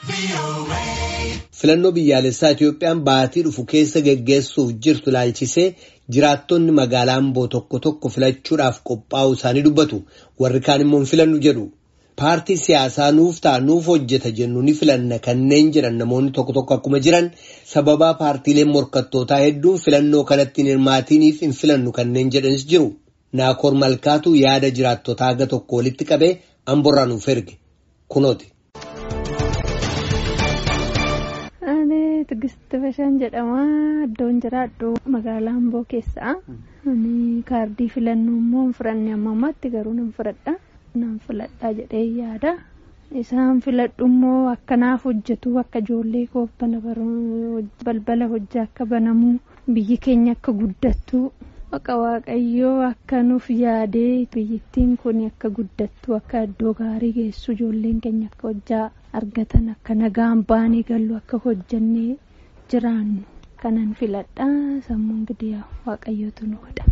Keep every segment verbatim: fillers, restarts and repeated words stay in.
Filannoo biyyaalessaa Itoophiyaan baatii dhufu keessa geggeessuuf jirtu ilaalchisee jiraattonni magaalaa Amboo tokko tokko filachuudhaaf qophaa'uu isaanii dubbatu. Warri kaan immoo filannu jedhu. Paartii siyaasaa nuuf ta'a nuuf hojjeta jennu ni filanna kanneen jiran namoonni tokko tokko akkuma jiran sababaa paartiileen morkattootaa hedduun filannoo kanatti hirmaatiniif hin filannu kanneen jedhanis jiru. Naakoor Malkaatu yaada jiraattotaa haga tokko walitti qabee Amboorraa nuuf erge. Kunooti. Tigist Bashaan jedhama. Iddoon jiraadhu magaalaa Amboo keessaa. Ani kaardii filannoo immoo hin fudhanne amma ammaatti garuu nan fudhadha. Nan filadhaa jedhee yaada. Isaan filadhu immoo akkanaaf hojjetu akka ijoollee koobbana balbala hojjaa akka banamu biyyi keenya akka guddattu akka waaqayyoo akka nuuf yaadee biyyittiin kun akka guddattu akka iddoo gaarii geessu ijoolleen keenya akka hojjaa argatan akka nagaan baanii gallu akka hojjannee jiraannu kanan filadhaa sammuun gidiyaa waaqayyootu nu godha.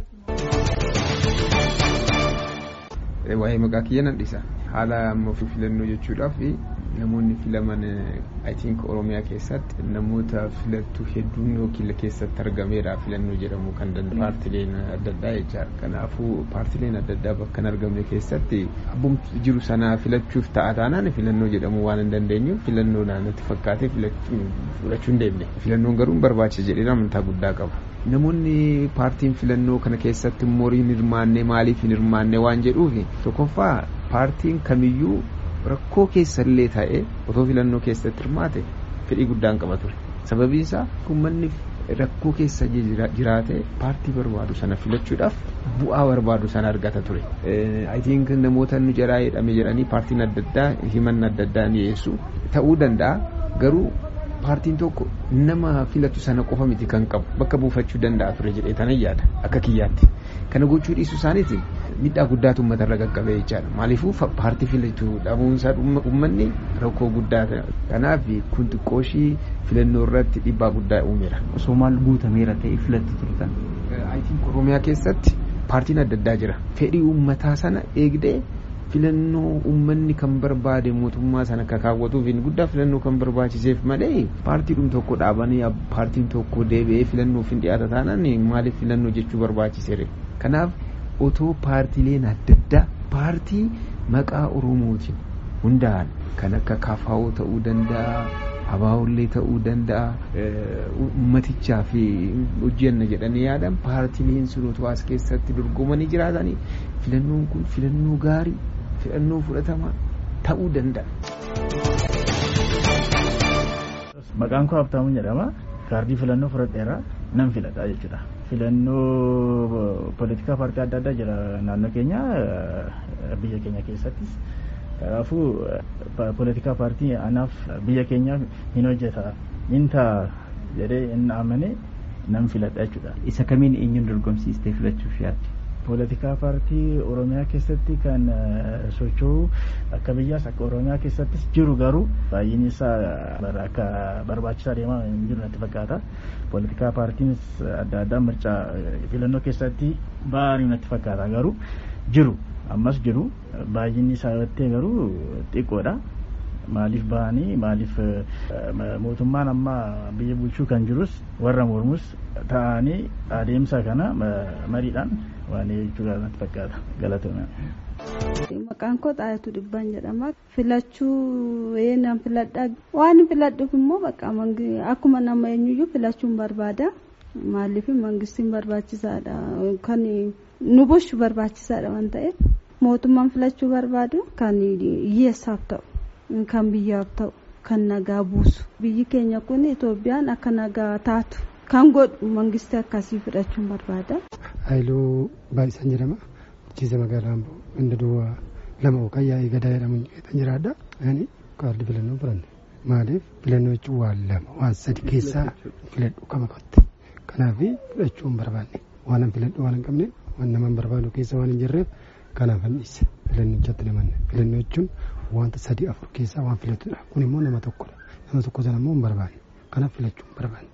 Waa'ee maqaa kiyya nan dhisa. Haala amma filannoo jechuudhaaf namoonni filaman I think Oromiyaa keessatti namoota filattu hedduun yookiin keessatti argameera filannoo jedhamu kan danda'u paartileen adda addaa jechaadha. Kanaafuu paartileen adda addaa bakka hin argamne keessatti abbumti jiru sana filachuuf ta'a taanaan filannoo jedhamu waan hin dandeenyuuf filannoo naannootti fakkaatee filachuu hin deemne. Filannoon garuu barbaachisa jedhee amantaa guddaa qaba. Namoonni paartiin filannoo kana keessatti immoo hin hirmaanne maaliif hin hirmaanne waan jedhuuf tokkoffaa paartiin kamiyyuu rakkoo keessallee ta'ee otoo filannoo keessatti hirmaate fedhii guddaan qaba ture. Sababiin isaa uummanni rakkoo keessa jiraate paartii barbaadu sana filachuudhaaf bu'aa barbaadu sana argata ture. I think namoota nu jaraa jedhame jedhanii paartiin adda addaa himan adda addaa dhiyeessu ta'uu danda'a garuu paartiin tokko nama filatu sana qofa miti kan qabu bakka buufachuu danda'a ture jedhee tan yaada akka kiyyaatti. Kana gochuu dhiisuu isaaniitiin miidhaa guddaatu uummatarra qaqqabee jechaadha. Maaliifuu paartii filatu dhabuunsaa uummanni rakkoo guddaa ta'a. Kanaaf kun xiqqooshii filannoo irratti dhiibbaa guddaa uumeera. Osoo maal guutameera ta'e filatti turtan. I think Oromiyaa keessatti paartiin adda addaa jira. Fedhii uummataa sana eegdee filannoo uummanni kan barbaade mootummaa sana akka kaawwatuuf hin guddaa filannoo kan barbaachiseef malee paartiidhum tokko dhaabanii paartiin tokko deebi'ee filannoof hin dhiyaata taanaan maaliif filannoo jechuu barbaachiseere. Kanaaf otoo paartiileen adda addaa paartii maqaa Oromootiin hundaa'an kan akka Kafaawoo ta'uu danda'a, Abaawollee ta'uu danda'a, uummatichaa fi hojjenna jedhanii yaadan paartiileen sun otoo as keessatti dorgomanii jiraatanii filannoon kun filannoo gaarii filannoo fudhatamaa ta'uu danda'a. Maqaan koo Habtaamuu jedhama. Kaardii filannoo fudhadheera nan filadha jechuudha. Filannoo poolitikaa paartii adda addaa jira naannoo keenya biyya keenya keessattis. Kanaafuu poolitikaa paartii anaaf biyya keenya hin hojjeta hin ta'a jedhee hin amane nan filadha jechuudha. Isa kamiin eenyuun dorgomsiistee filachuuf yaadde? Poolitikaa paartii Oromiyaa keessatti kan socho'u akka biyyaas akka Oromiyaa keessattis jiru garuu baay'inni isaa akka barbaachisaa deemaa hin jiru natti fakkaata. Poolitikaa paartiinis adda addaa mirchaa filannoo keessatti baay'ee natti fakkaata garuu jiru ammas jiru baay'inni isaa yoo garuu xiqqoodha. Maaliif bahanii maaliif mootummaan amma biyya bulchuu kan jirus warra mormus ta'anii adeemsa kana mariidhaan waan jechuudha natti fakkaata. Galatoomna. Maqaan koo Xaayatuu Dhibbaan jedhama. Filachuu eenyaan filadhaa waan filadhuuf immoo bakka akkuma nama eenyuyyuu filachuun barbaada. Maaliif mangistiin barbaachisaadha kan nu bulchu barbaachisaadha waan ta'eef mootummaan filachuu barbaadu kan hiyyeessaaf ta'u. Kan biyyaaf ta'u kan nagaa buusu biyyi keenya kun Itoophiyaan akka nagaa taatu kan godhu mangistii akkasii fudhachuun barbaada. Haayiluu Baay'isan jedhama. Bulchiinsa magaalaa Amboo ganda duwwaa lama yookaan yaa'ii gadaa jedhamuun kan jiraadha. Ani kaardii filannoo fudhanne maaliif filannoo jechuun waan lama waan sadi keessaa filadhu qaba qotte. Kanaaf fudhachuu hin barbaanne waan an filadhu waan hin qabne waan namaan barbaadu keessa waan hin jirreef kanaaf an dhiise filannoo jatti namanne filannoo jechuun wanta sadii afur keessaa waan filatudha. Kun immoo nama tokkodha. Nama tokko sana immoo hin barbaanne. Kanaaf filachuu hin barbaanne.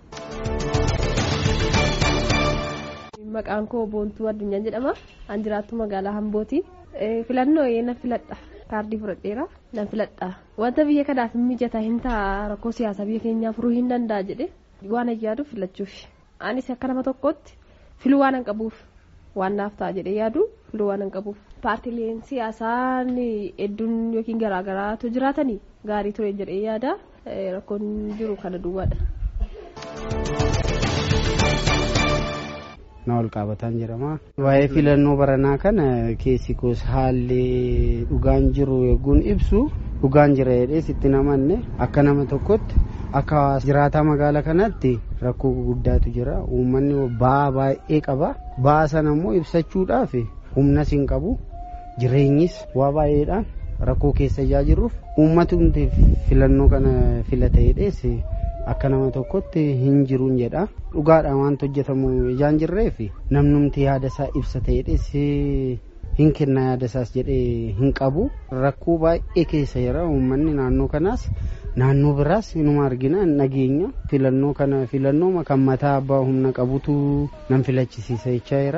Maqaan koo Boontuu Addunyaa jedhama. An jiraattu magaalaa Ambooti. Filannoo yeena filadha. kaardii fudhadheera nan filadha wanta biyya kanaaf mijataa hin ta'a rakkoo siyaasaa biyya keenyaa furuu hin danda'a jedhe waan ayyaadu filachuuf anis akka nama tokkotti filuu waan hin qabuuf waan naaf ta'a jedhee yaadu filuu waan hin qabuuf paartiileen siyaasaa hedduun yookiin garaagaraatu jiraatanii gaarii ture jedhee yaada rakkoon jiru kana duwwaadha. na ol qabataan jedhama waa'ee filannoo baranaa kana keessi koos haalli dhugaan jiru eeguun ibsu dhugaan jira jedhee sitti namanne akka nama tokkotti akka jiraataa magaalaa kanatti rakkoo guddaatu jira uummanni ba'aa baay'ee qaba ba'aa sana immoo ibsachuudhaaf humna siin qabu jireenyis waa baay'eedhaan rakkoo keessa jirruuf uummatumti filannoo kana filate jedhees akka nama tokkotti hin jiruun jedha dhugaadhaan waan hojjetamu ijaan jirreef namnumti yaada isaa ibsate jedhees hin kenna yaada isaas jedhee hin qabu rakkoo baay'ee keessa jira uummanni naannoo kanaas naannoo biraas inuma argina nageenya filannoo kana filannoo kan mataa abbaa humna qabutu nan filachisiisa jechaa jira.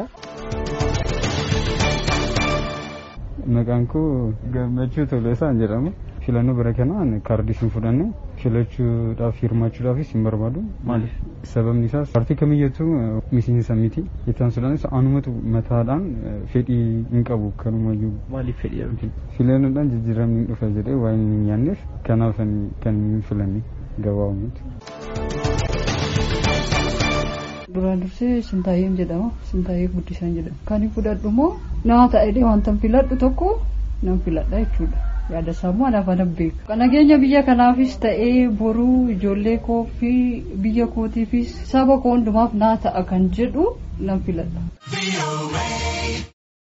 Maqaan koo Gammachuu Toleesaan jedhama. Filannoo bara kanaan kaardii sin fudhanne filachuudhaaf hirmaachuudhaafis hin barbaadu maaliif sababni isaas paartii kamiyyatu miseensa miti ittaan sudhaanis anumatu mataadhaan fedhii hin qabu kanumayyuu maaliif fedhii dhabdi filannoodhaan jijjiiramni dhufa jedhee waan hin yaanneef kanaaf kan hin filanne gabaabumatti. Duraan dursee Sintaayyee jedhama Sintaayyee Guddisaan jedhama kan fudhadhu immoo naa ta'ee wanta filadhu tokko nan filadha jechuudha. yaada sammuu anaaf ana beeku nageenya biyya kanaafis ta'ee boruu ijoollee koo fi biyya kootiifis saba koo hundumaaf naa ta'a kan jedhu nan filadha.